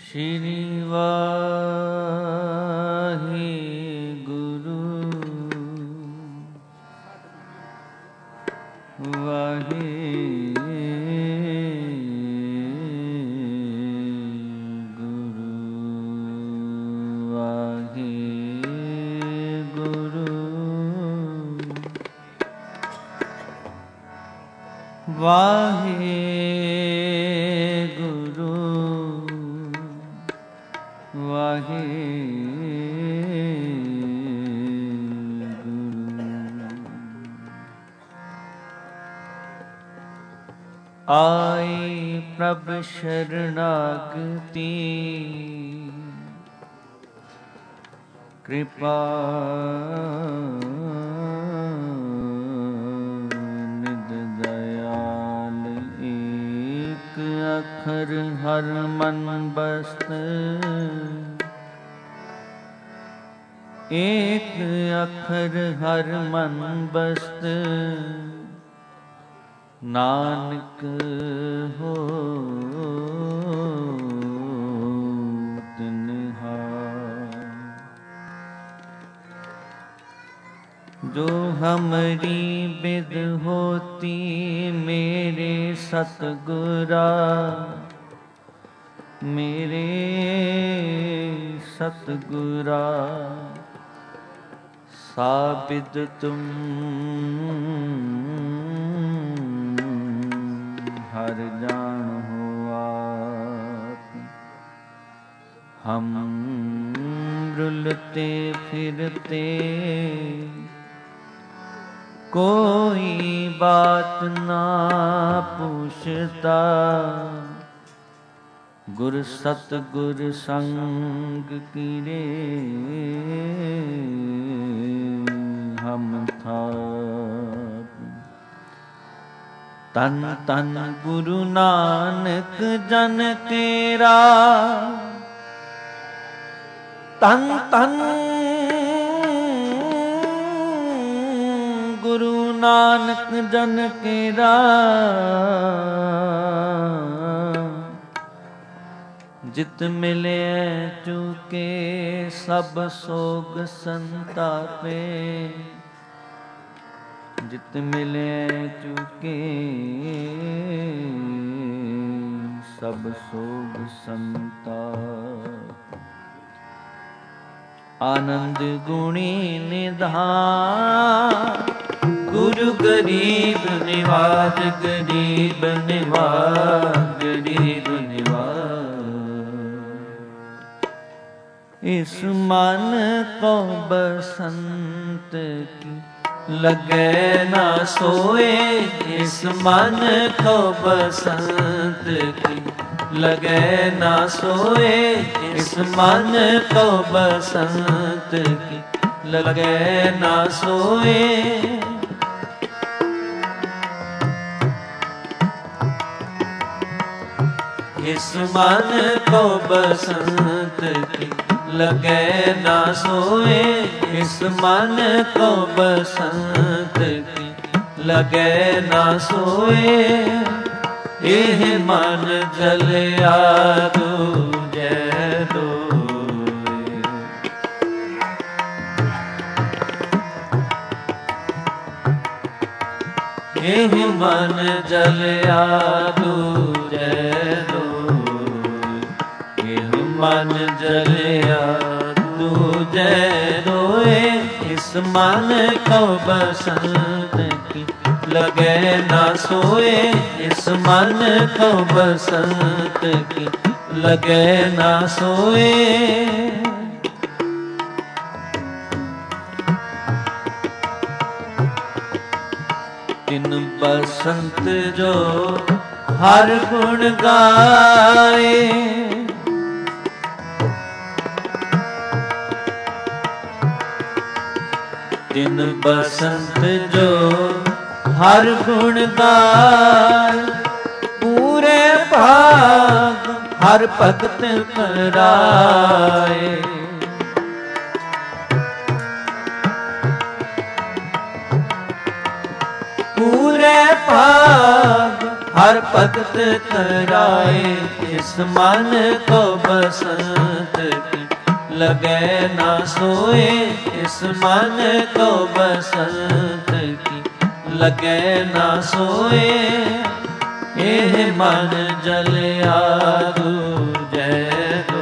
श्री वाहे गुरु वाहे गुरु वाहे गुरु वाहे वाहे गुरु। आए प्रभ शरणागति कृपा निध दयाल एक अखर हर मन बस्त एक अखर हर मन बस्त नानक हो तिन्हार। जो हमरी बिद होती मेरे सतगुरा मेरे सतगुरा साबिद तुम हर जान हो आप। हम रुलते फिरते कोई बात ना पूछता गुर सतगुर संग कीरे हम था। तन तन गुरु नानक जन तेरा तन तन गुरु नानक जन केरा जित मिले चुके सब सोग संतापे जित मिले चुके सब सोग संताप। आनंद गुणी निधान गुरु गरीब निवाज गरीब निवाज गरीब निवाज। इस मन को बसंत की लगे ना सोए इस मन को बसंत की लगे ना सोए इस मन को बसंत की लगे ना सोए। इस मन को बसंत की लगे ना सोए इस मन को बसंत की लगे ना सोए। यह मन जलिया दूजे दोए। यह मन जलिया दूजे मन जलिया दूजे रोए इस मन को बसंत की लगे ना सोए इस मन को बसंत की लगे ना सोए। इन बसंत जो हर गुण गाए दिन बसंत जो हर गुण गाय पूरे भाग हर भगत कराए। पूरे भाग हर भगत कराए, इस मन को बसंत की लगे ना सोए, इस मन को बसंत की लगे ना सोए। एह मन जलिया दूजै दो,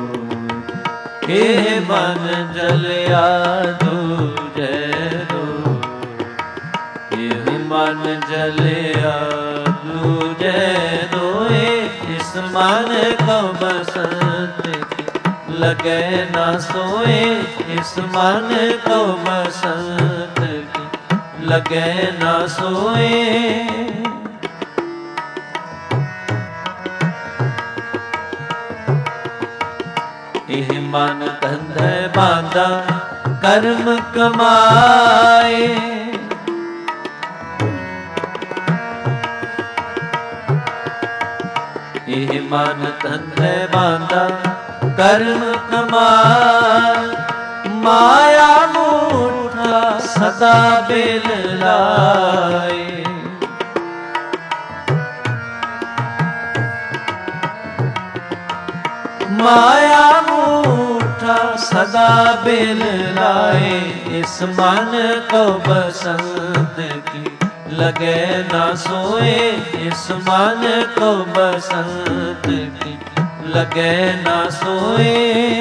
एह मन जलिया दूजै दो, एह मन जलिया दूजै दोए, इस मन को बसंत की लगे ना सोए, इस मन को बसंत की लगे ना सोए। एह मन धंधे बांधा कर्म कमाए, एह मन धंधे बांधा कर्म कमाए, माया मूठा सदा बेल लाए। माया मूठा सदा बेल लाए, इस मन को बसंत की लगे ना सोए, इस मन को बसंत की लगे ना सोए।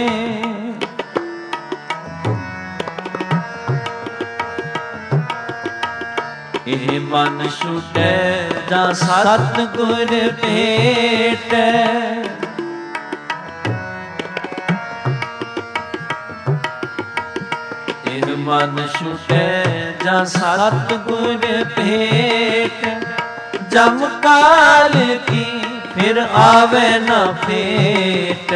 एह मन छूटे जा सतगुर भेटे, मन छूटे जा सतगुर भेट, जम काल की फिर आवे न फेट।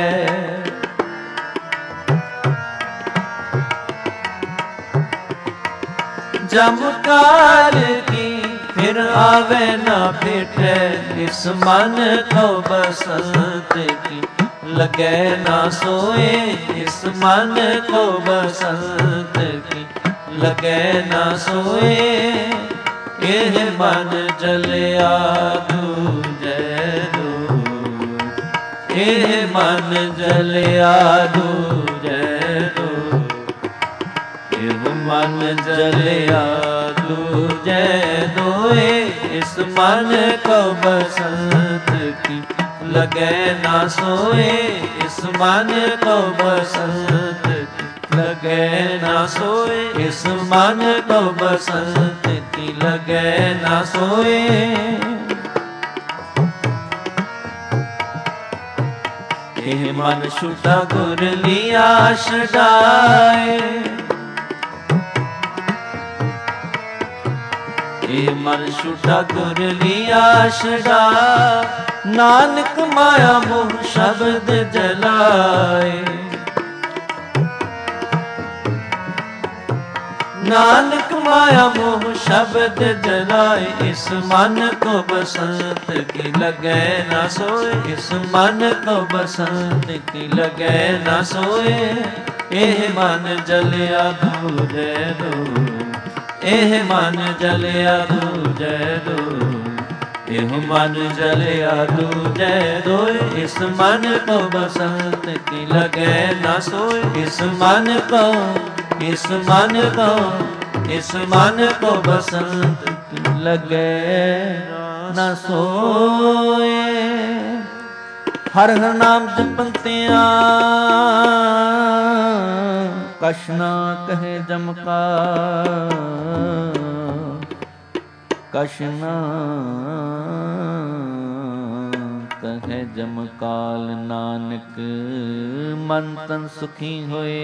जम काल की फिर आवे न फेट, इस मन को बसंत की लगे ना सोए, इस मन को बसंत की लगे ना सोए। एह मन जलिया दूजै दो, एह मन जलिया दूजै दो, एह मन जलिया दूजै दोए, इस मन को बसंत की लगे ना सोए, इस मन को बसंत की लगे ना सोए, इस मन को बसंत की लगे ना सोए। एह मन छूटा गुर लिया छड़ाए, एह मन छूटा गुर लिया छड़ाए, नानक माया मोह शब्द जलाए। नानक माया मोह शब्द जलाए, इस मन को बसंत की लगे ना सोए, इस मन को बसंत की लगे ना सोए। एह मन जलिया दूजै दो, एह मन जलिया दूजै दो, एह मन जलिया दूजै दो, इस मन को बसंत की लगे ना सोए, इस मन को, इस मन को, इस मन को बसंत की लगे ना सोए। हर हर नाम जपंतिया कछ ना कहे जमकार, कछ ना कहे जमकाल, नानक मन तन सुखी होए,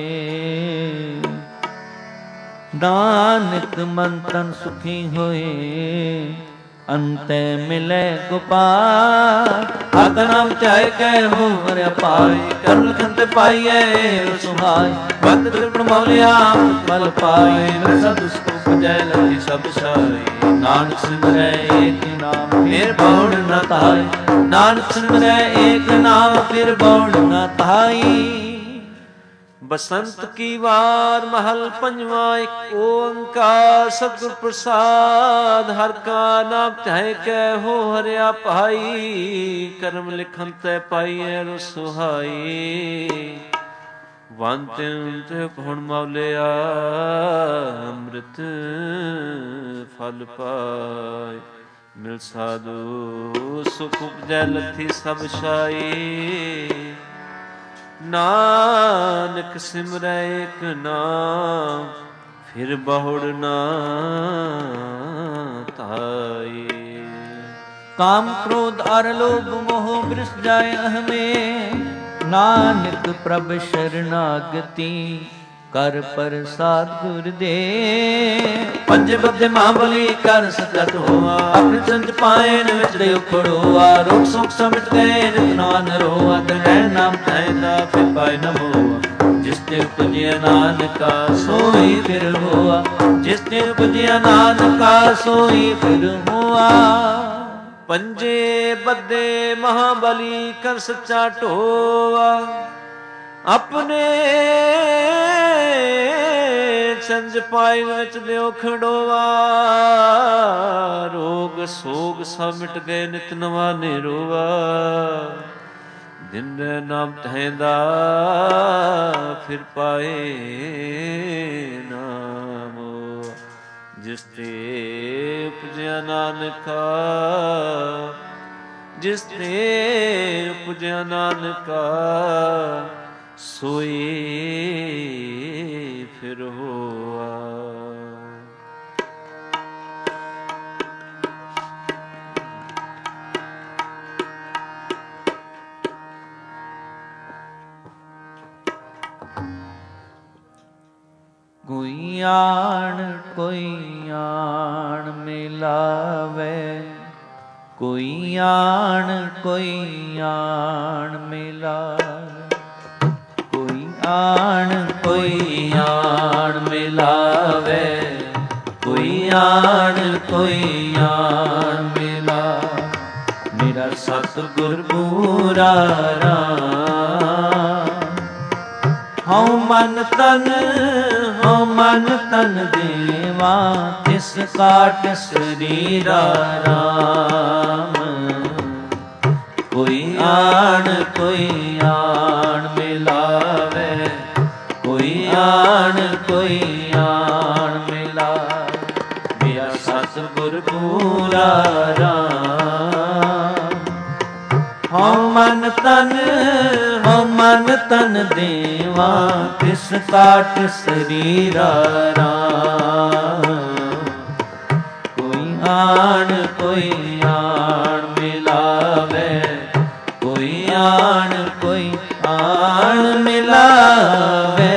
नानक मन तन सुखी होए, अंते मिले गोपाल। हक नाम ध्याय कै हो हरिया पाई, कर लखन पाइए सुहाय, भक्त त्रिपुण मौलिया मल पाए, सब सुख जय लखी सब साई। नानक सिमरै एक नाम फिर बहुड़ न ताई, नानक सिमरै एक नाम फिर बहुड़ न ताई। बसंत की वार महल पंजवा एक ओंकार सतगुर प्रसाद हर का नाम चाहे कै हो हरिया भाई कर्म लिखन तै पाइए रसोहाई वंत हुण मौलिया अमृत फल पाए मिल साधु सुख उपजै लथी सब शाई नानक सिमरै एक नाम फिर बहुड़ ना ताई काम क्रोध और लोभ मोह वृष जाय अहमे नानक प्रभ शरणागति कर प्रसाद गुर दे पंज बद्धे महाबली कर सकत होआ अपने संत पाएन विच दे उखड़ोआ रोग सुख समिट गए नित नान रोआ तै नाम तैदा फिर पाए न होआ जिस ते उपजिया नानका सोई फिर होआ जिस ते उपजिया नानका सोई फिर होआ पंजे बद्धे महाबली कर सच्चा ढोआ अपने संज पाए विच दियो खड़ोआ रोग सोग सब मिट गए नित नवा निरोआ दिन नाम तहैंदा फिर पाए नाम जिस ते उपजया नानका जिस ते उपजया नानका सोई फिर होआ कोई आण मिलावे कोई आण मिलावे आण मिलावे कोई आण मिला मेरा सतगुर पूरा राम हऊँ मन तन देवा तिस काट शरीरा राम कोई आण मिलावे कोई आण मिला मेरा सतगुर पूरा राम हऊँ मन तन देवा तिस काट शरीरा राम कोई आण मिलावे कोई आण मिलावे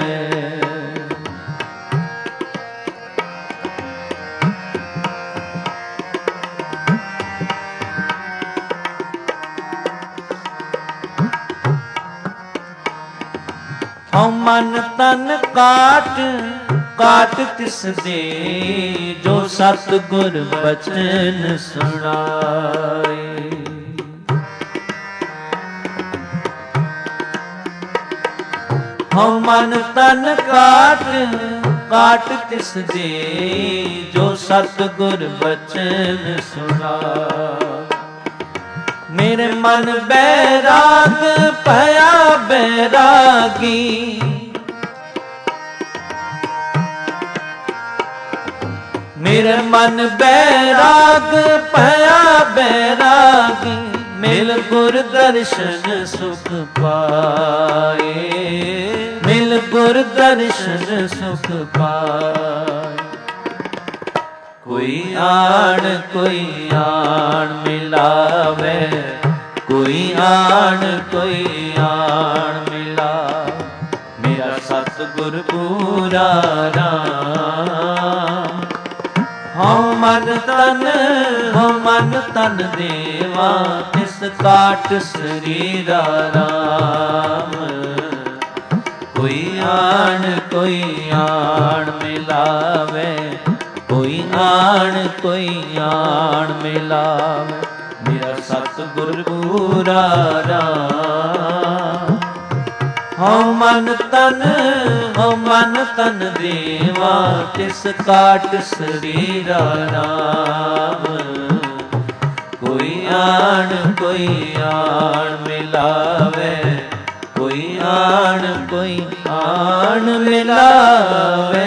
मन तन काट तिस दे जो सतगुर बचन सुनाए हम मन तन काट तिस दे जो सतगुर बचन सुनाए मेरे मन बैराग पया बैरागी मेरे मन बैराग पया बैरागी मिल गुर दर्शन सुख पाए मिल गुर दर्शन सुख पाए कोई आण मिलावे कोई आण मिला मेरा सतगुर पूरा राम हऊँ मन तन देवा तिस काट शरीरा राम कोई आण मिलावे कोई आण मिलावे मेरा सतगुर पूरा राम ਹਉ ਮਨ ਤਨ ਦੇਵਾ ਤਿਸ ਕਾਟ ਸਰੀਰਾ ਰਾਮ। ਕੋਈ ਆਣ ਮਿਲਾਵੇ, ਕੋਈ ਆਣ ਮਿਲਾਵੇ।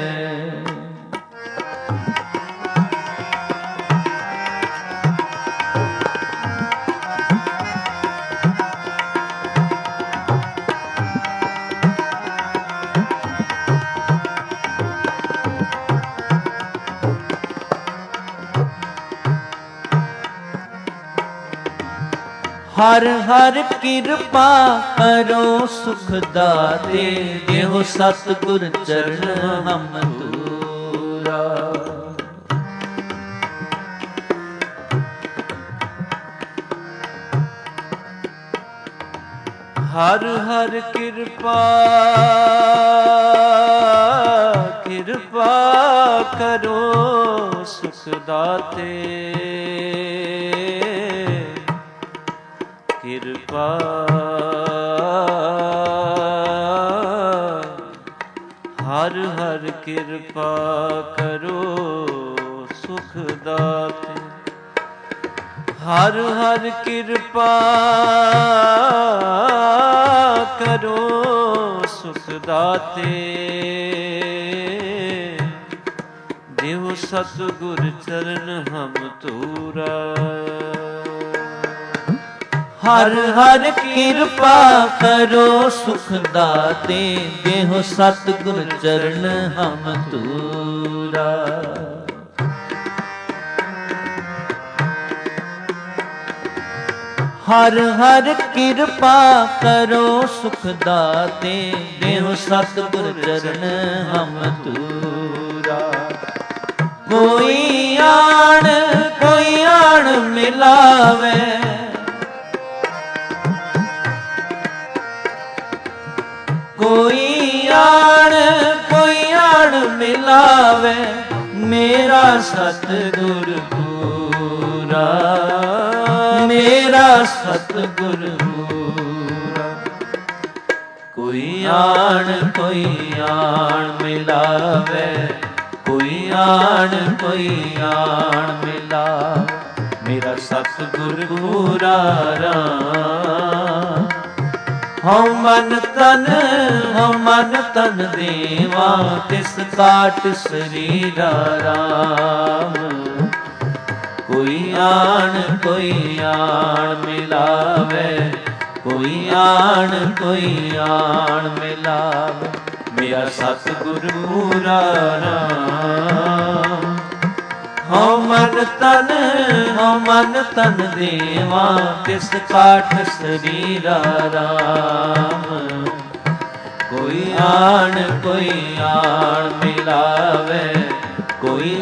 ਹਰ ਹਰ ਕਿਰਪਾ ਕਰੋ ਸੁਖ ਦਾਤੇ, ਦੇਹੁ ਸਤਿਗੁਰ ਚਰਨ ਹਮ ਤੂਰਾ। ਹਰ ਹਰ ਕਿਰਪਾ ਕਰੋ ਸੁਖ ਦਾਤੇ, ਕਿਰਪਾ ਹਰ ਹਰ ਕਿਰਪਾ ਕਰੋ ਸੁਖ ਦਾਤੇ। ਹਰ ਹਰ ਕਿਰਪਾ ਕਰੋ ਸੁਖ ਦਾਤੇ, ਦੇਹੁ ਸਤਿਗੁਰ ਚਰਨ ਹਮ ਤੂਰਾ। ਹਰ ਹਰ ਕਿਰਪਾ ਕਰੋ ਸੁਖ ਦਾਤੇ, ਦੇਹੁ ਸਤਿਗੁਰ ਚਰਨ ਹਮ ਤੂਰਾ। ਹਰ ਹਰ ਕਿਰਪਾ ਕਰੋ ਸੁਖ ਦਾਤੇ, ਦੇਹੁ ਸਤਿਗੁਰ ਚਰਨ ਹਮ ਤੂਰਾ। ਕੋਈ ਆਣ ਮਿਲਾਵੇ, ਕੋਈ ਆਣ ਮਿਲਾਵੇ, ਮੇਰਾ ਸਤਿਗੁਰ ਪੂਰਾ, ਮੇਰਾ ਸਤਿਗੁਰ ਪੂਰਾ। ਕੋਈ ਆਣ ਮਿਲਾਵੇ, ਕੋਈ ਆਣ ਮਿਲਾਵੇ, ਮੇਰਾ ਸਤਿਗੁਰ ਪੂਰਾ ਰਾਮ। ਹਉ ਮਨ ਤਨ ਦੇਵਾ ਤਿਸ ਕਾਟ ਸਰੀਰਾ ਰਾਮ। ਕੋਈ ਆਣ ਮਿਲਾਵੇ, ਕੋਈ ਆਣ ਮਿਲਾਵੇ, ਮੇਰਾ ਸਤਿਗੁਰ ਪੂਰਾ ਰਾਮ। ਹਉ ਮਨ ਤਨ ਦੇਵਾ ਤਿਸ ਕਾਟ ਸਰੀਰਾ ਰਾਮ। ਕੋਈ ਆਣ ਮਿਲਾਵੇ, ਕੋਈ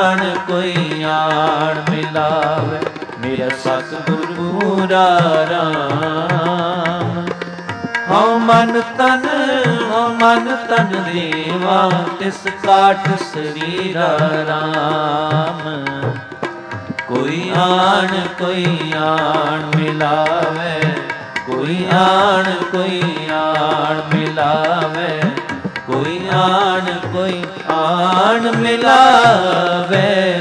ਆਣ ਮਿਲਾਵੇ, ਮੇਰਾ ਸਤਿਗੁਰ ਪੂਰਾ ਰਾਮ। ਹਉ ਮਨ ਤਨ ਦੇਵਾ ਤਿਸ ਕਾਟ ਸਰੀਰਾ ਰਾਮ। ਕੋਈ ਆਣ ਮਿਲਾਵੇ, ਕੋਈ ਆਣ ਮਿਲਾਵੇ, ਕੋਈ ਆਣ ਮਿਲਾਵੇ।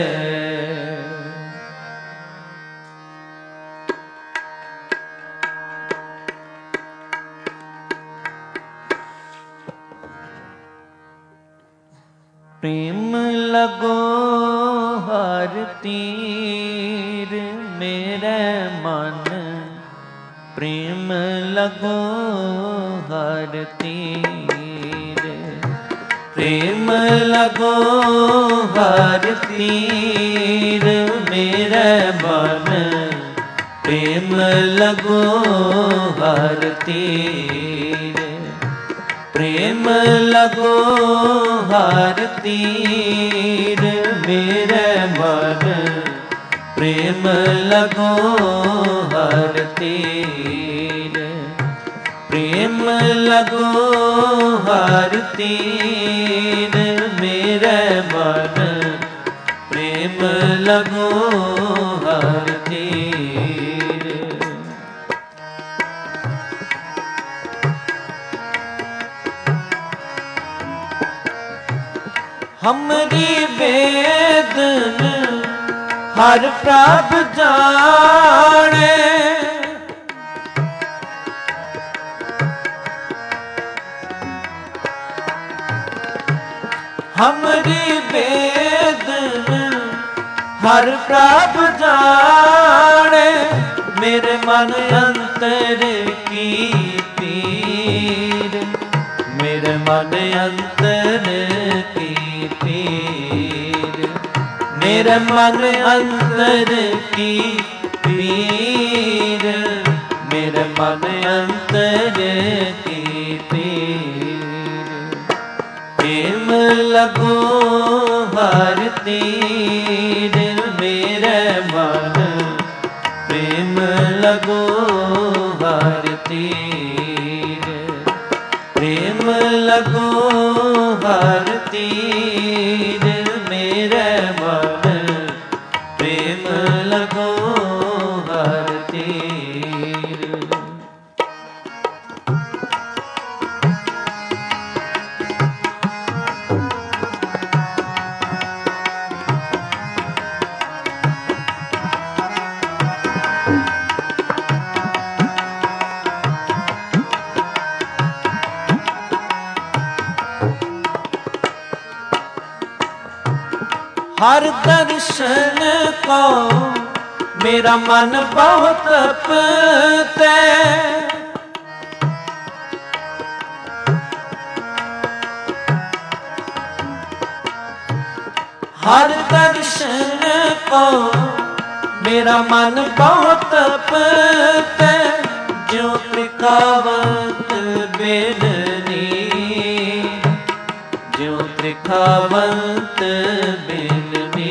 प्रेम लगो हर तीर मेरे मन, प्रेम लगो हर तीर, प्रेम लगो हर तीर मेरे मन, प्रेम लगो हर तीर, प्रेम लगो हर तीर मेरे मन, प्रेम लगो हर तीर, प्रेम लगो हर तीर मेरे मन, प्रेम लगो हर तीर। हमरी वेदन हर प्रभ जाने, हमरी वेदन हर प्रभ जाने, मेरे मन अंतर की पीर, मेरे मन अंतर की पीर, मेरे मन अंतर की पीर, मेरे मन अंतर की पीर। प्रेम लगो हर तीर मेरे मन, प्रेम लगो हर तीर, प्रेम लगो हर तीर मेरे मन, प्रेम लगो हर तीर। हर दर्शन को मेरा मन बहुत तपते, हर दर्शन को मेरा मन बहुत तपते, जो त्रिखावंत बेलनी, जो त्रिखावंत बेलनी,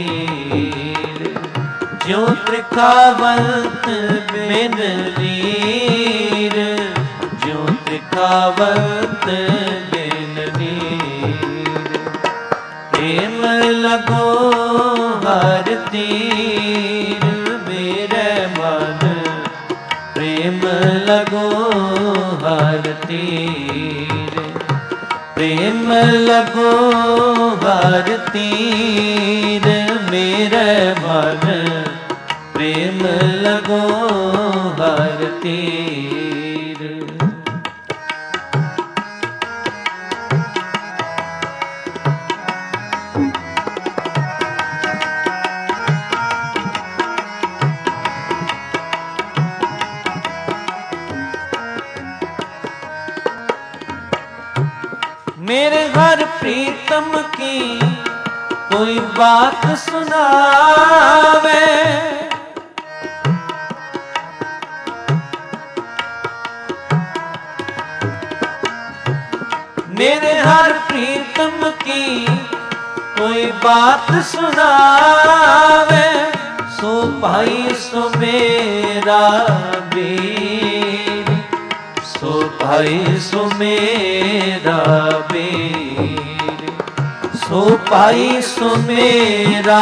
जो त्रिखावंत बिन नीर, जो त्रिखावंत बिन नीर। प्रेम लगो हर तीर मेरे मन, प्रेम लगो हर तीर, प्रेम लगो हर तीर मेरे मन, प्रेम लगो हर तीर। मेरे हर प्रीतम की कोई बात सुनावे, मेरे हर प्रीतम की कोई बात सुनावे, सो भाई सो मेरा वीर, सो भाई सो मेरा वीर, सो भाई सो मेरा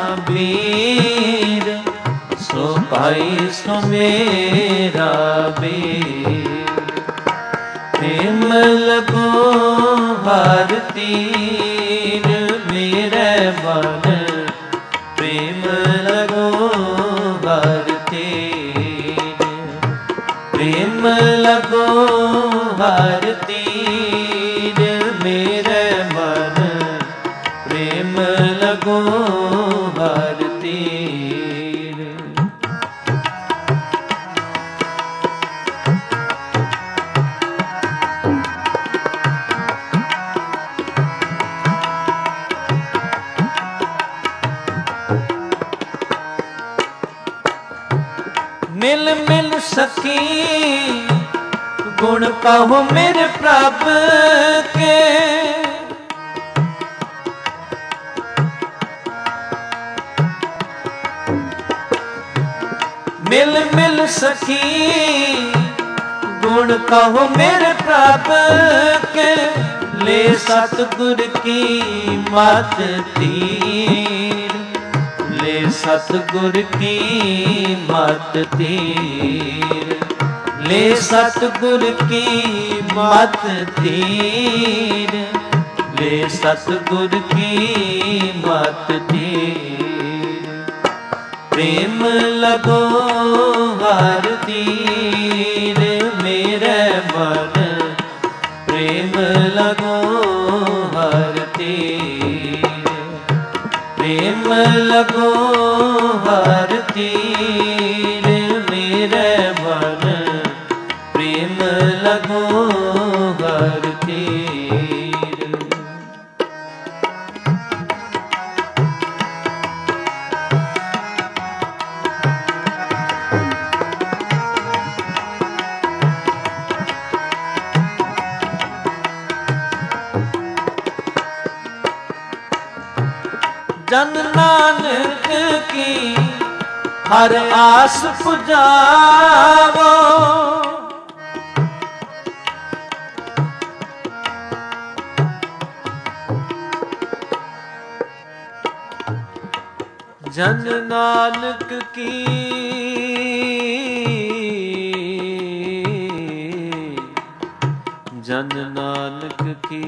वीर, सो भाई सो मेरा वीर। प्रेम लगो हर तीर मेरे मन, प्रेम लगो हर तीर, प्रेम लगो हर तीर मेरे मन, प्रेम लगो हर तीर। मिल मिल सखी गुण कहो मेरे प्रभ के, मिल मिल सखी गुण कहो मेरे प्रभ के, ले सतगुर की मत तीर, ले सतगुर की मत तीर, ले सतगुर की मत तीर, वे सतगुर की मत तीर। प्रेम लगो हर तीर मेरे मन, प्रेम लगो हर तीर। प्रेम लगो हर तीर मेरे मन, प्रेम लगो हर तीर। जन नानक की हर आस पुजावो, जन नानक की जन नानक की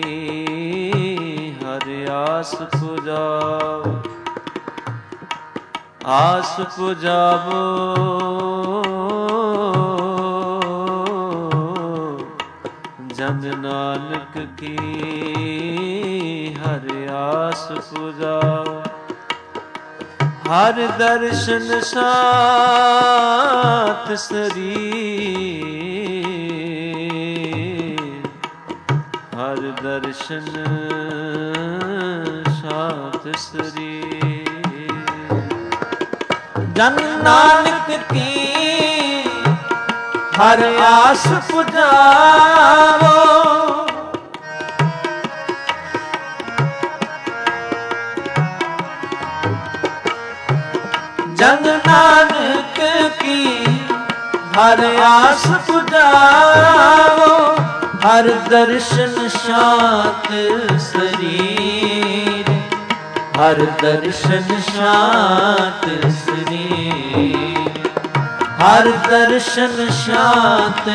हर आस पुजावो, आस पुजावो जन नानक की हर आस पुजावो। हर दर्शन साथ शरीर, हर दर्शन साथ शरीर। जन नानक की हर आस पुजावो, जन नानक की हर आस पुजावो। हर दर्शन शांत शरीर, हर दर्शन शांत शरीर। हर दर्शन शांत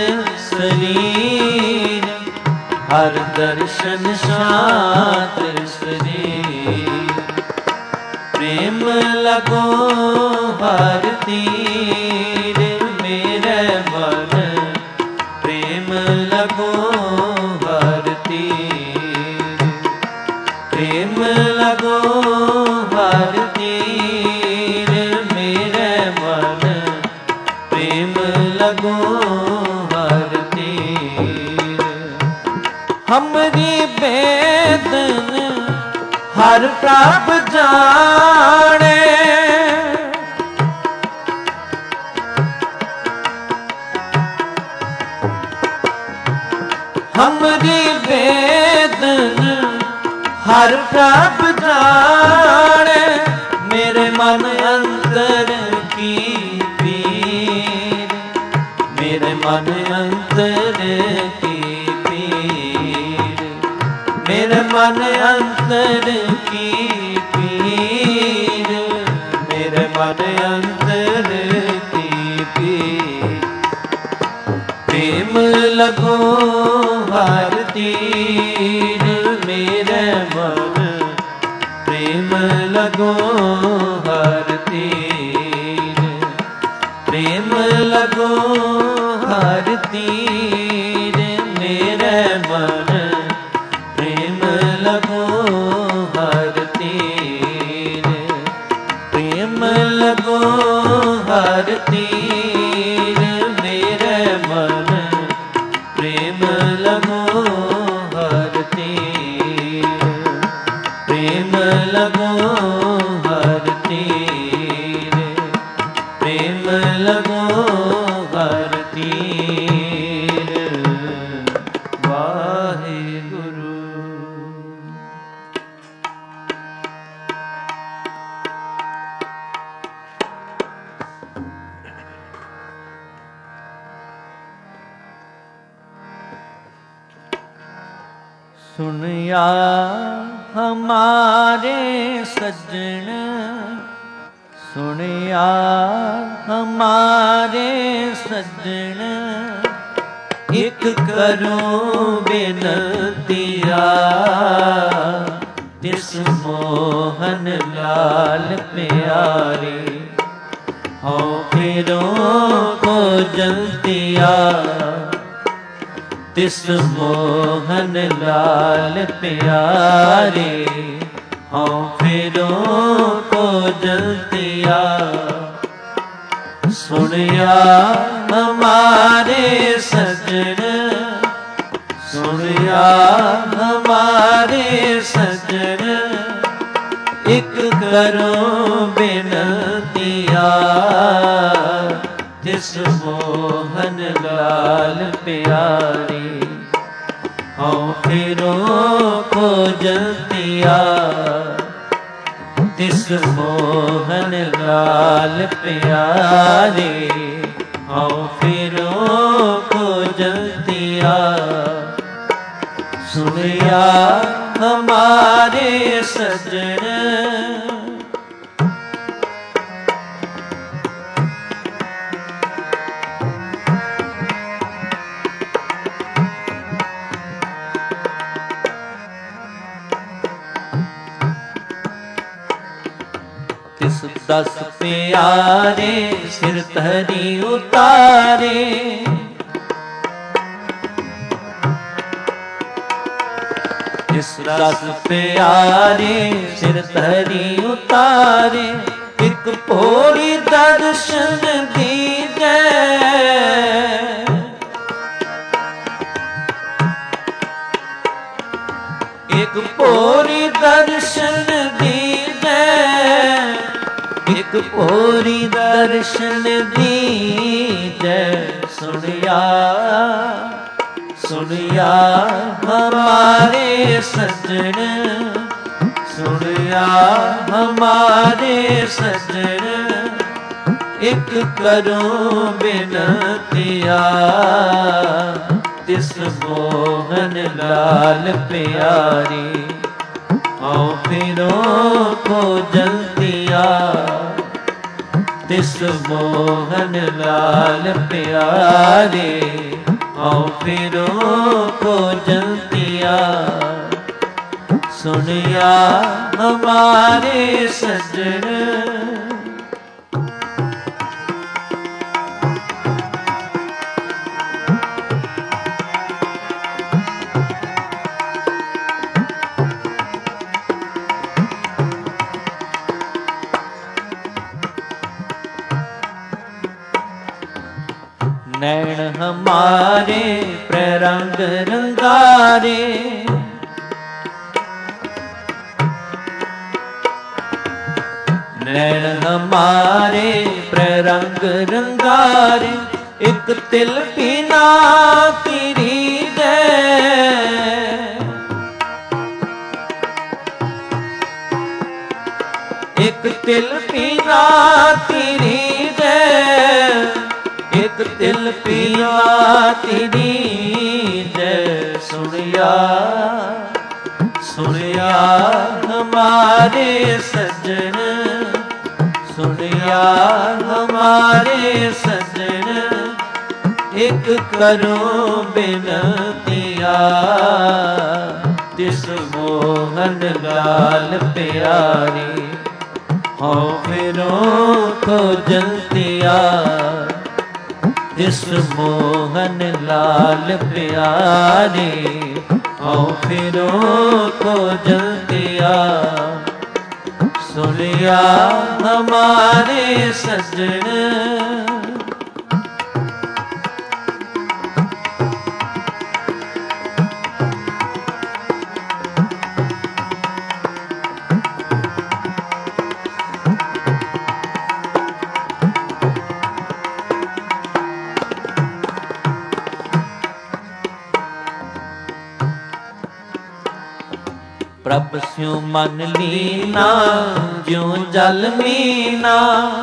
शरीर, हर दर्शन शांत शरीर। प्रेम लगो हर तीर मेरे मन, प्रेम लगो हर तीर। प्रेम लगो हर तीर मेरे मन, प्रेम लगो हर तीर। हमरी बेदन हर प्रभ जाने, हमरी बेदन हर प्रभ जाने। मेरे मन अंतर की पीर, मेरे मन अंतर की पीर। मेरे मन अंतर की पीर, मेरे मन अंतर की पीर। प्रेम लगो हर तीर मेरे मन, प्रेम लगो हर तीर। प्रेम लगो हर तीर मेरे मन, प्रेम लगो हर तीर। प्रेम लगो हर तीर मेरे मन, प्रेम लगो हर तीर। प्रेम लगो हर तीर, प्रेम लगो हर तीर। वाहेगुरु। सुनिया हमारे सज्जन, सुनिया हमारे सज्जन। एक करो बेनतिया, ਤਿਸ ਮੋਹਨ ਲਾਲ ਪਿਆਰੇ। ਹਉ ਫਿਰੋ ਕੋ ਜਲਤੀਆ ਤਿਸ ਮੋਹਨ ਲਾਲ ਪਿਆਰੇ। ਹਉ ਫਿਰੋ ਕੋ ਜਲਤੀਆ ਸੁਣਿਆ ਹਮਾਰੇ ਸਜਣ। ਸੁਣਿਆ ਹਮਾਰੇ ਸਜਣ ਇਕ ਕਰੋ ਬੇਨਤੀਆ। ਤਿਸ ਮੋਹਨ ਲਾਲ ਪਿਆਰੇ। ਹਉ ਫਿਰੋ ਕੋ ਜਲਤੀਆ ਤਿਸ ਮੋਹਨ ਲਾਲ ਪਿਆਰੇ। ਹਉ ਫਿਰੋ ਕੋ ਜਲਤੀਆ ਸੁਣਿਆ ਹਮਾਰੇ ਸਜਣ। ਤਿਸ ਦਸ ਪਿਆਰੇ ਸਿਰ ਧਰੀ ਉਤਾਰੇ। ਤਿਸ ਦਸ ਪਿਆਰੇ ਸਿਰ ਧਰੀ ਉਤਾਰੇ। ਇਕ ਭੋਰੀ ਦਰਸ਼ਨ ਦੀਜੈ। ਇਕ ਭੋਰੀ ਦਰਸ਼ਨ ਦੀਜੈ। ਇਕ ਭੋਰੀ ਦਰਸ਼ਨ ਦੀਜੈ। ਸੁਣਿਆ ਸੁਣਿਆ ਹਮਾਰੇ ਸਜਣ। ਸੁਣਿਆ ਹਮਾਰੇ ਸਜਣ ਇਕ ਕਰੋ ਬੇਨਤੀਆ। ਤਿਸ ਮੋਹਨ ਲਾਲ ਪਿਆਰੇ। ਹਉ ਫਿਰੋ ਕੋ ਜਲਤੀਆ ਤਿਸ ਮੋਹਨ ਲਾਲ ਪਿਆਰੇ। ਹਉ ਫਿਰੋ ਕੋ ਜਲਤੀਆ ਸੁਣਿਆ ਹਮਾਰੇ ਸਜਣ। नैन हमारे प्ररंग रंगारे। नैन हमारे प्ररंग रंगारे। एक तिल पीना तेरी जय। एक तिल पीना तेरी जय। एक तिल पीना तेरी जय। सुनिया सुनिया हमारे सजन। सुनिया हमारे सजन एक करो बिनतिया। तिस मोहन लाल प्यारी हौ फिरो को जलतिया। तिस मोहन लाल प्यारे हौ फिरो को जलतिया। सुनिया हमारे सजन। प्रभ स्यों मन लीना ज्यों जल मीना।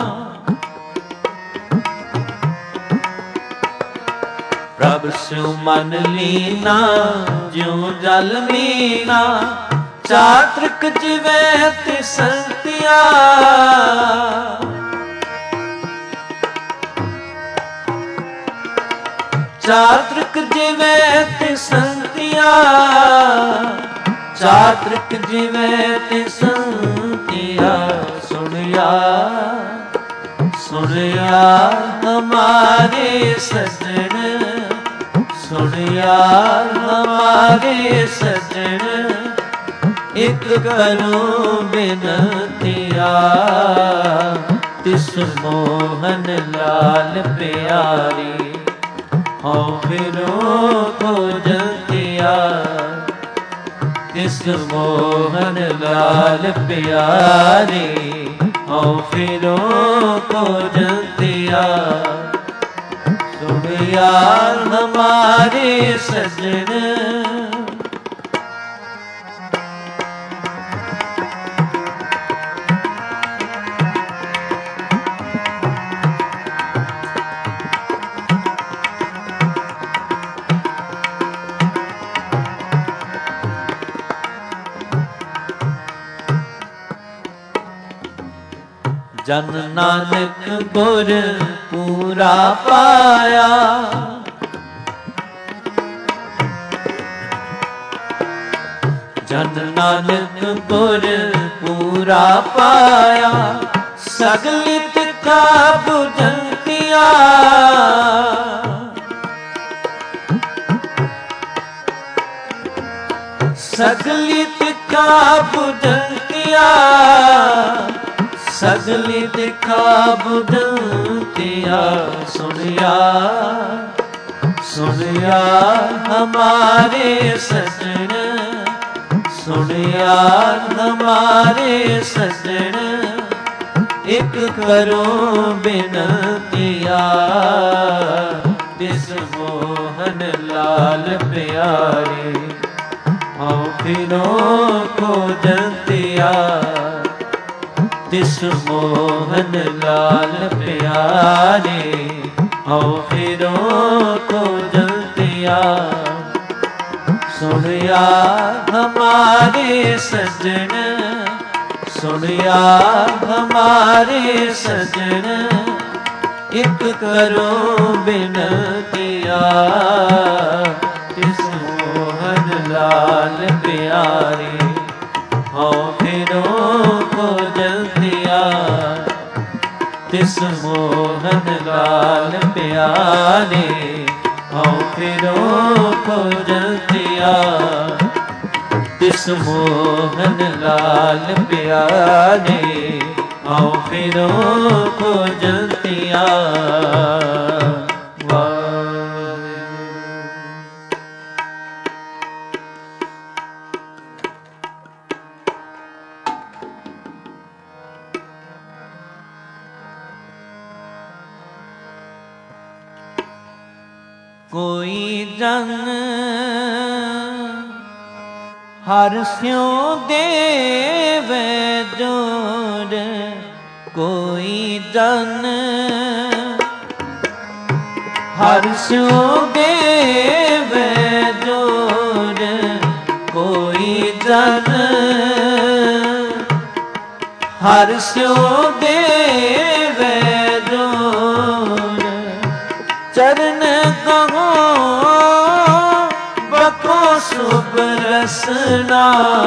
प्रभ स्यों मन लीना ज्यों जल मीना। चातृक जिवे तिसंतिया। चातृक जिवे तिसंतिया। ਚਾਤ੍ਰਿਕ ਜਿਵੇਂ ਤਿਸੰਤਿਆ ਸੁਣਿਆ ਸੁਣਿਆ ਹਮਾਰੇ ਸਜਣ ਸੁਣਿਆ ਹਮਾਰੇ ਸਜਣ ਇਕ ਕਰੋ ਬਿਨਤੀਆ ਤਿਸ ਮੋਹਨ ਲਾਲ ਪਿਆਰੀ ਹਉ ਫਿਰੋ ਖੋਜਤਿਆ ਤਿਸ ਮੋਹਨ ਲਾਲ ਪਿਆਰੀ ਹਉ ਫਿਰੋ ਖੋਜਤਿਆ ਸੁਣਿਆ ਹਮਾਰੇ ਸਜਣ ਜਨ ਨਾਨਕ ਗੁਰ ਪੂਰਾ ਪਾਇਆ ਜਨ ਨਾਨਕ ਗੁਰ ਪੂਰਾ ਪਾਇਆ ਸਗਲ ਤਿੱਖਾ ਬੁਝੰਤੀਆ ਸਗਲ ਤਿੱਖਾ ਬੁਝੰਤੀਆ ਸਗਲੀ ਦਿਖਾ ਬੁਝੰਤਿਆ ਸੁਣਿਆ ਸੁਣਿਆ ਹਮਾਰੇ ਸਜਣ ਸੁਣਿਆ ਹਮਾਰੇ ਸਜਣ ਇਕ ਕਰੋ ਬਿਨਤੀਆ ਤਿਸ ਮੋਹਨ ਲਾਲ ਪਿਆਰੇ ਹਉ ਫਿਰੋ ਖੋਜਤਿਆ ਤਿਸ ਮੋਹਨ ਲਾਲ ਪਿਆਰੇ ਹਉ ਫਿਰੋ ਖੋਜਤਿਆ ਸੁਣਿਆ ਹਮਾਰੇ ਸਜਣ ਸੁਣਿਆ ਹਮਾਰੇ ਸਜਣ ਇਕ ਕਰੋ ਬਿਨਤੀਆ ਤਿਸ ਮੋਹਨ ਲਾਲ ਪਿਆਰੇ ਹਉ ਫਿਰੋ ਖੋਜਤਿਆ ਤਿਸ ਮੋਹਨ ਲਾਲ ਪਿਆਰੇ ਹਉ ਫਿਰੋ ਖੋਜਤਿਆ ਤਿਸ ਮੋਹਨ ਲਾਲ ਪਿਆਰੇ ਹਉ ਫਿਰੋ ਖੋਜਤਿਆ ਕੋਈ ਜਨ ਹਰਿ ਸਿਉ ਦੇਵੈ ਜੋਰ ਕੋਈ ਜਨ ਹਰਿ ਸਿਉ ਦੇਵੈ ਜੋਰ ਕੋਈ ਜਨ ਹਰਿ ਸਿਉ ਦੇਵੈ ਜੋਰ ਚਰਨ ਕਹੋ ਬਕੋ ਸੁਭ ਰਸਨਾ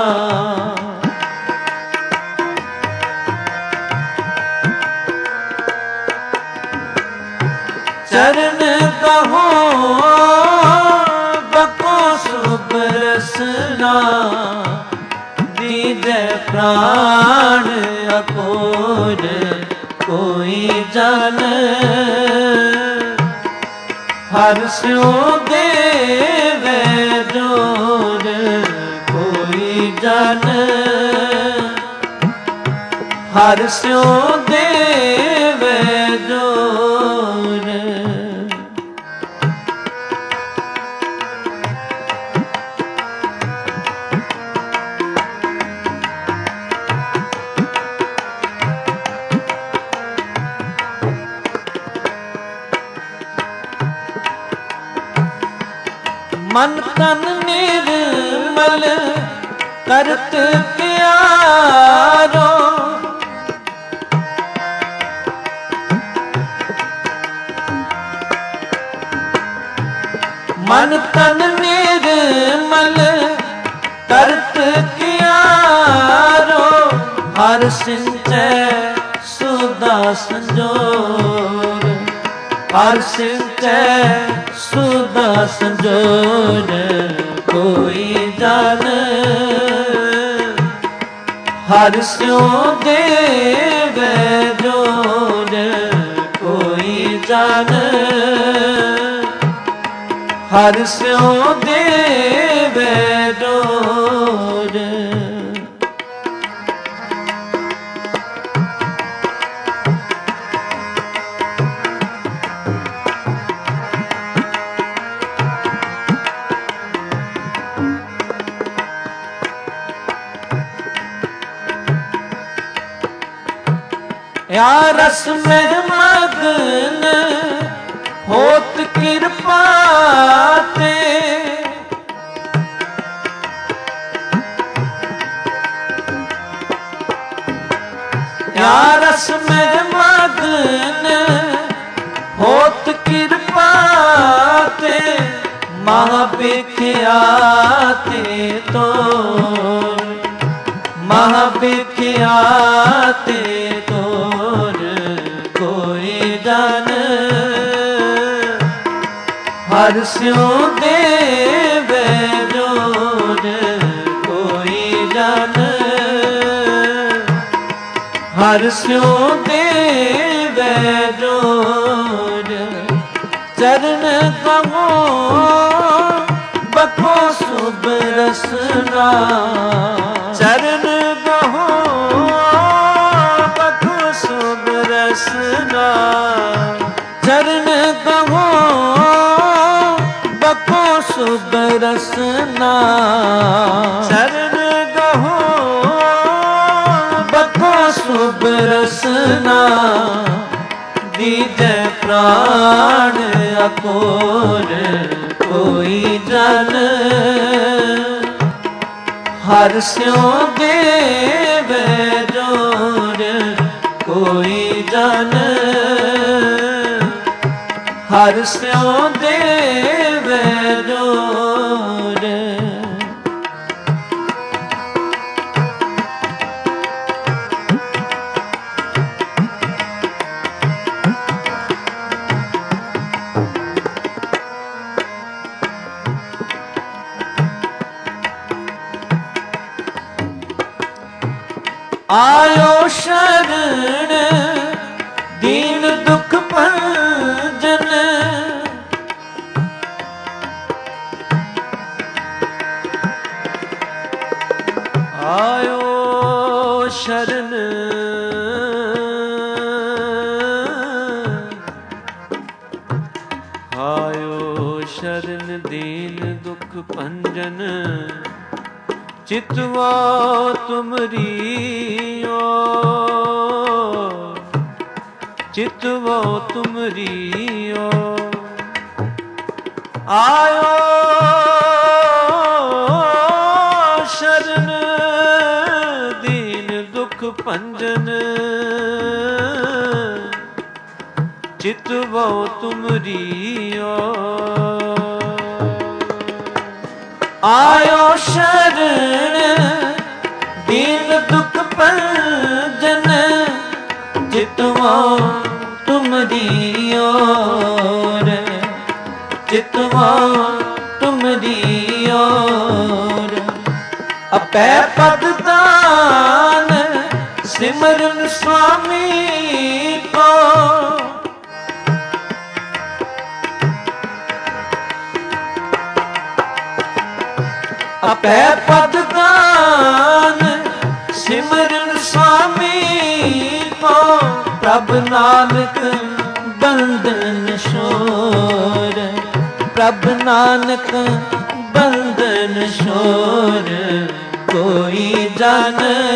ਚਰਨ ਕਹੋ ਬਕੋ ਸੁਭ ਰਸਨਾ ਦੀਜੈ ਪ੍ਰਾਣ ਅਕੋਰ ਕੋਈ ਜਨ ਹਰਿ ਸਿਉ ਦੇਵੈ ਜੋਰ ਕੋਈ ਜਨ ਹਰਿ ਸਿਉ ਦੇਵੈ ਜੋਰ ਮਨ ਤਨ ਨਿਰਮਲ ਕਰਤ ਪਿਆਰੋ ਮਨ ਤਨ ਨਿਰਮਲ ਕਰਤ ਹਰ ਸਿੰਚੈ ਸੁਦਾ ਸੰਜੋਰ, ਹਰ ਸਿੰਚੈ ਸੁਦਾ ਸੰਜੋਰ, ਕੋਈ ਜਨ ਹਰਿ ਸਿਉ ਦੇਵੈ ਜੋਰ, ਕੋਈ ਜਨ ਹਰਿ ਸਿਉ ਦੇਵੈ ਜੋਰ। या रस में मगन होत कृपा ते, या रस में मगन होत कृपा ते, महाभिख्याते तो महाभिख्याते तोर, कोई जन हर सिउ देवै जोर, कोई जन हर सिउ देवै जोर। चरण कहो बखो शुभ रसना, चरण कहो बखो शुभ रसना, चरण कहो बखो शुभ रसना, चरण कहो बखो शुभ रसना। दीजै प्राण अकोर, कोई जन हर सिउ देवै जोर, कोई जन हर सिउ देवै जोर। आयो शरण दीन दुख भंजन, आयो शरण आयो शरण दीन दुख भंजन, चितवा तुमरी ओर, चितवा तुमरी ओर। आयो शरण दीन दुख भंजन, चितवा तुमरी ओर। आयो शरण दीन दुख भंजन, चितवा तुमरी ओर, चितवा तुमरी ओर। अपै पद दान सिमरन स्वामी को, अपै पद दान सिमरन स्वामी को, प्रभ नानक बंदन शोर, प्रभ नानक बंदन शोर। कोई जन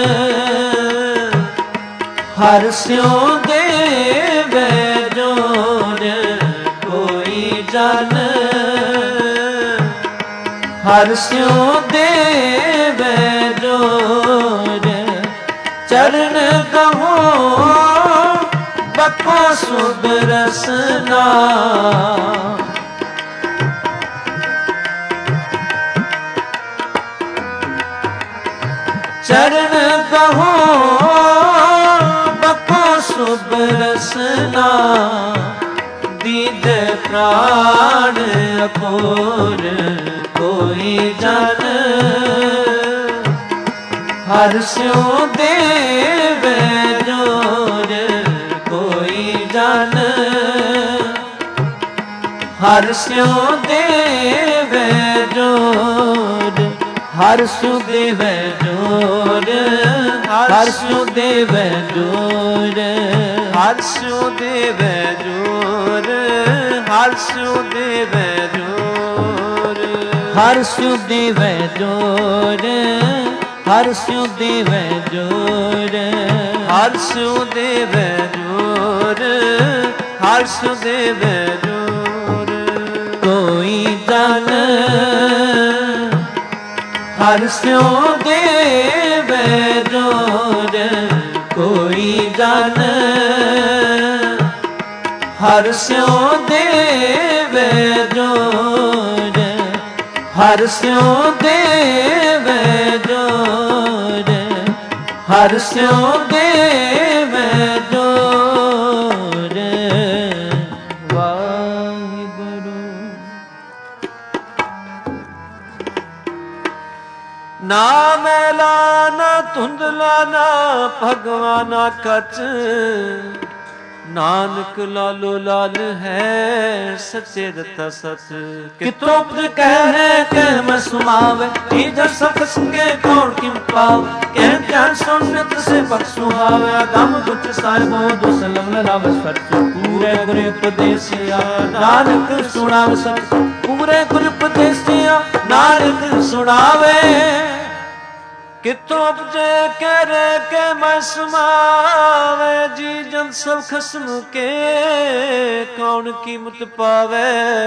हर सिउ देवै जोर, कोई जन हर सिउ देवै जोर। चरण कहो बखो शुभ रसना, ਚਰਨ ਕਹੋ ਬਖੋ ਸੁਭ ਰਸਨਾ ਦੀਦ ਪ੍ਰਾਣ ਅਪੂਰ ਕੋਈ ਜਨ ਹਰਿ ਸਿਉ ਦੇਵੈ ਜੋਰ ਕੋਈ ਜਨ ਹਰਿ ਸਿਉ ਦੇਵੈ ਜੋਰ ਹਰਿ ਸਿਉ ਦੇਵੈ ਜੋਰ ਹਰਿ ਸਿਉ ਦੇਵੈ ਜੋਰ ਹਰਿ ਸਿਉ ਦੇਵੈ ਜੋਰ ਹਰਿ ਸਿਉ ਦੇਵੈ ਜੋਰ ਹਰਿ ਸਿਉ ਦੇਵੈ ਜੋਰ ਹਰਿ ਸਿਉ ਦੇਵੈ ਜੋਰ ਹਰਿ ਸਿਉ ਦੇਵੈ ਜੋਰ ਹਰਿ ਸਿਉ ਦੇਵੈ ਜੋਰ ਕੋਈ ਜਨ ਹਰਿ ਸਿਉ ਦੇਵੈ ਜੋਰ ਕੋਈ ਜਨ ਹਰਿ ਸਿਉ ਦੇਵੈ ਜੋਰ ਹਰਿ ਸਿਉ ਦੇਵੈ ਜੋਰ ਹਰਿ ਸਿਉ ਦੇਵੈ ਜੋਰ ਵਾਹਿਗੁਰੂ। ਨਾ ਮੈਲਾ ਨਾ ਧੁੰਦਲਾ ਨਾ ਭਗਵਾਨਾ ਕਚ ਨਾਨਕ ਲਾਲੋ ਲਾਲ ਹੈ ਸੱਚੇ ਰਤਾ ਸਚ ਕਿਤੋਂ ਉਪਜ ਕਹਿ ਕਹਿ ਮੈਂ ਸੁਣਾਵੇ ਇਹ ਜਦ ਸਭ ਸੰਗੇ ਕੌਣ ਕਿਮ ਪਾਵ ਕਹਿ ਧਿਆਨ ਸੁਣ ਨਿਤ ਸੇ ਬਖ ਸੁਹਾਵੇ ਗਮ ਗੁਚ ਸਾਹਿਬੋ ਦੁਸਲਮ ਲਾਵ ਸਚ ਪੂਰੇ ਗੁਰ ਉਪਦੇਸਿਆ ਨਾਨਕ ਸੁਣਾਵੇ ਸਚ ਪੂਰੇ ਗੁਰ ਉਪਦੇਸਿਆ ਨਾਨਕ ਸੁਣਾਵੇ ਕਿਤੋਂ ਉਪਜੇ ਕਹਿ ਕੇ ਮੈਂ ਸਮਾਵੇ ਜੀ ਜਨ ਸਭ ਖਸਮ ਕੇ ਕੌਣ ਕੀਮਤ ਪਾਵੇ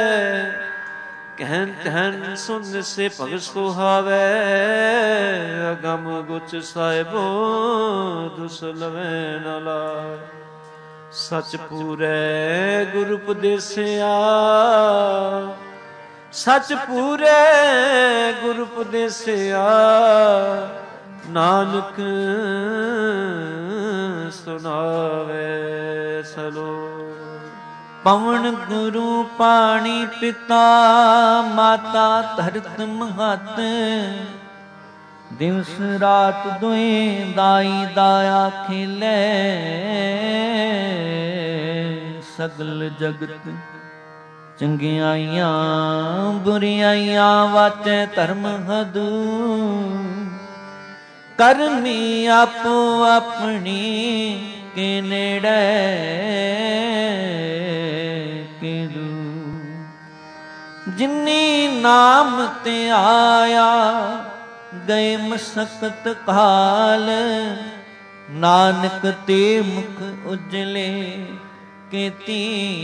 ਕਹਿਨ ਤਹਿਨ ਸੁਨ ਸੇ ਭਗਤ ਸੁਹਾਵੇ ਅਗਮ ਗੁਚ ਸਾਹਿਬੋ ਦੁਸਲਵੇ ਨ ਲਾਇ ਸਚ ਪੂਰੇ ਗੁਰ ਉਪਦੇਸਿਆ ਸਚ ਪੂਰੇ ਗੁਰ ਉਪਦੇਸਿਆ ਨਾਨਕ ਸੁਣਾਵੇ ਸਲੋ ਪਵਨ ਗੁਰੂ ਪਾਣੀ ਪਿਤਾ ਮਾਤਾ ਧਰਤ ਮਹਤ ਦਿਵਸ ਰਾਤ ਦੁਇ ਦਾਈ ਦਾਇਆ ਖੇਲੇ ਸਗਲ ਜਗਤ ਚੰਗਿਆਈਆਂ ਬੁਰਿਆਈਆਂ ਵਾਚੈ ਧਰਮ ਹਦੂ ਕਰਮੀ ਆਪੋ ਆਪਣੀ ਕੇ ਨੇੜੇ ਕਿਦੂ ਜਿਨੀ ਨਾਮ ਤੇ ਆਇਆ ਗਏ ਮਸਕਤ ਕਾਲ ਨਾਨਕ ਤੇ ਮੁਖ ਉਜਲੇ ਕੀਤੀ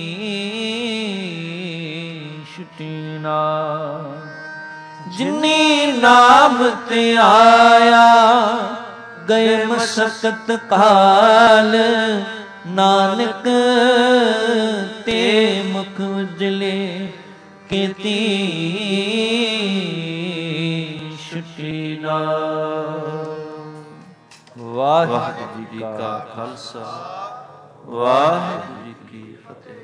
ਛੁਟੀਨਾ ਜਿਨੀ ਨਾਮ ਤੇ ਆਇਆ ਗਏ ਮਸਕਤ ਕਾਲ ਨਾਨਕ ਤੇ ਮੁਖ ਉਜਲੇ ਕੀਤੀ ਛੁਟੀਨਾ। ਵਾਹਿਗੁਰੂ ਜੀ ਕਾ ਖਾਲਸਾ ਵਾਹਿਗੁਰੂ ਜੀ ਕੀ ਫਤਿਹ।